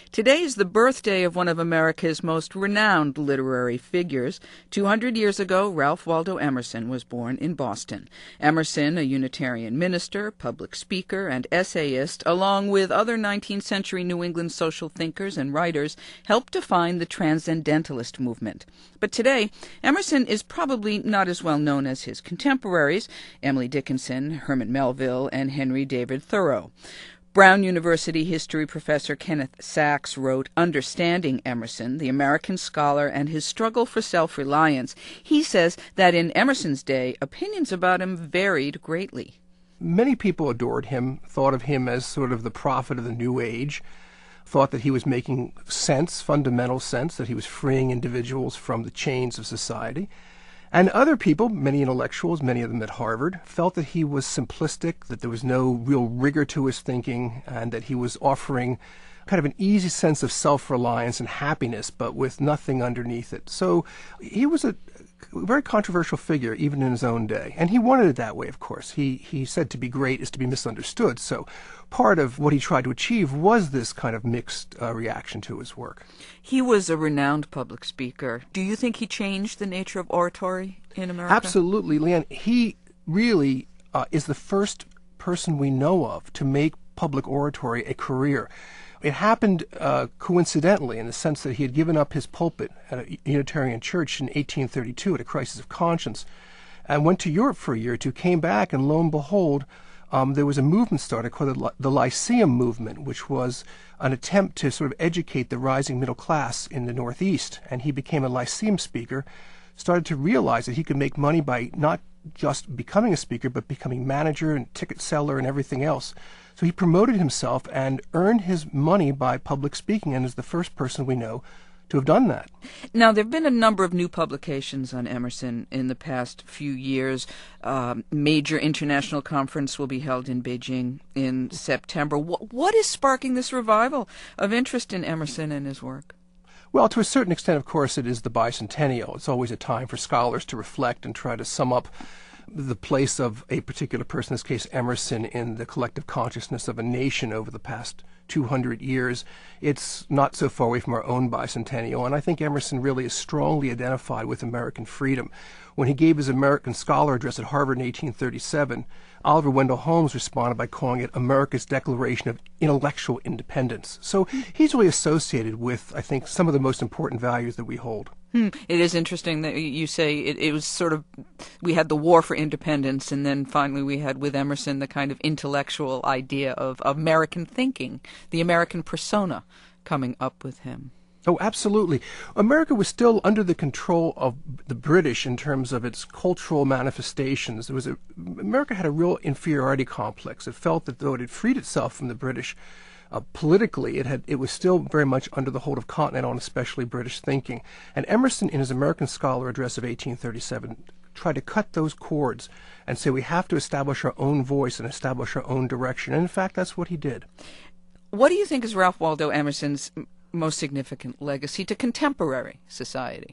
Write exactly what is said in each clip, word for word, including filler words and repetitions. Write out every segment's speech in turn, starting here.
Today is the birthday of one of America's most renowned literary figures. Two hundred years ago, Ralph Waldo Emerson was born in Boston. Emerson, a Unitarian minister, public speaker, and essayist, along with other nineteenth century New England social thinkers and writers, helped define the Transcendentalist movement. But today, Emerson is probably not as well known as his contemporaries, Emily Dickinson, Herman Melville, and Henry David Thoreau. Brown University history professor Kenneth Sachs wrote Understanding Emerson, the American Scholar, and His Struggle for Self-Reliance. He says that in Emerson's day, opinions about him varied greatly. Many people adored him, thought of him as sort of the prophet of the New Age, thought that he was making sense, fundamental sense, that he was freeing individuals from the chains of society. And other people, many intellectuals, many of them at Harvard, felt that he was simplistic, that there was no real rigor to his thinking, and that he was offering kind of an easy sense of self-reliance and happiness, but with nothing underneath it. So he was a very controversial figure, even in his own day. And he wanted it that way, of course. He, he said to be great is to be misunderstood. So part of what he tried to achieve was this kind of mixed uh, reaction to his work. He was a renowned public speaker. Do you think he changed the nature of oratory in America? Absolutely, Leanne. He really uh, is the first person we know of to make public oratory a career. It happened uh, coincidentally in the sense that he had given up his pulpit at a Unitarian church in eighteen thirty-two at a crisis of conscience and went to Europe for a year or two, came back, and lo and behold, um, there was a movement started called the, the Lyceum Movement, which was an attempt to sort of educate the rising middle class in the Northeast. And he became a Lyceum speaker, started to realize that he could make money by not just becoming a speaker, but becoming manager and ticket seller and everything else. So he promoted himself and earned his money by public speaking, and is the first person we know to have done that. Now, there have been a number of new publications on Emerson in the past few years. Um, major international conference will be held in Beijing in September. What, what is sparking this revival of interest in Emerson and his work? Well, to a certain extent, of course, it is the bicentennial. It's always a time for scholars to reflect and try to sum up the place of a particular person, in this case Emerson, in the collective consciousness of a nation over the past two hundred years. It's not so far away from our own bicentennial, and I think Emerson really is strongly identified with American freedom. When he gave his American Scholar address at Harvard in eighteen thirty-seven, Oliver Wendell Holmes responded by calling it America's Declaration of Intellectual Independence. So he's really associated with, I think, some of the most important values that we hold. Hmm. It is interesting that you say it, it was sort of, we had the war for independence, and then finally we had with Emerson the kind of intellectual idea of, of American thinking, the American persona coming up with him. Oh, absolutely. America was still under the control of the British in terms of its cultural manifestations. There was a, America had a real inferiority complex. It felt that though it had freed itself from the British, Uh, politically, it had it was still very much under the hold of continental and especially British thinking. And Emerson, in his American Scholar address of eighteen thirty-seven, tried to cut those cords and say we have to establish our own voice and establish our own direction. And in fact, that's what he did. What do you think is Ralph Waldo Emerson's most significant legacy to contemporary society?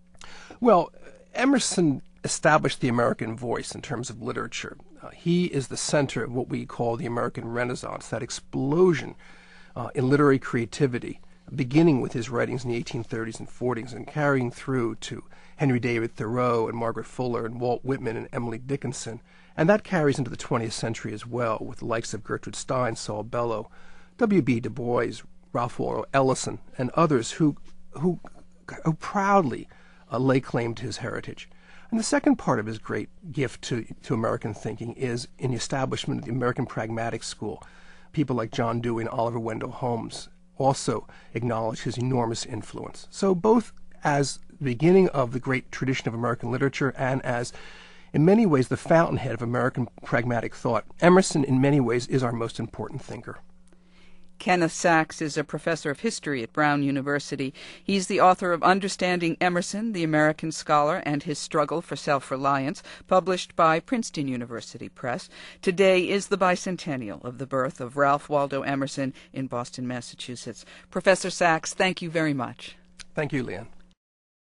Well, Emerson established the American voice in terms of literature. Uh, he is the center of what we call the American Renaissance, that explosion uh, in literary creativity, beginning with his writings in the eighteen thirties and forties and carrying through to Henry David Thoreau and Margaret Fuller and Walt Whitman and Emily Dickinson. And that carries into the twentieth century as well, with the likes of Gertrude Stein, Saul Bellow, W B Du Bois, Ralph Waldo Ellison, and others who, who, who proudly uh, lay claim to his heritage. And the second part of his great gift to, to American thinking is in the establishment of the American Pragmatic School. People like John Dewey and Oliver Wendell Holmes also acknowledge his enormous influence. So both as the beginning of the great tradition of American literature and as, in many ways, the fountainhead of American pragmatic thought, Emerson, in many ways, is our most important thinker. Kenneth Sachs is a professor of history at Brown University. He's the author of Understanding Emerson, the American Scholar, and His Struggle for Self-Reliance, published by Princeton University Press. Today is the bicentennial of the birth of Ralph Waldo Emerson in Boston, Massachusetts. Professor Sachs, thank you very much. Thank you, Leanne.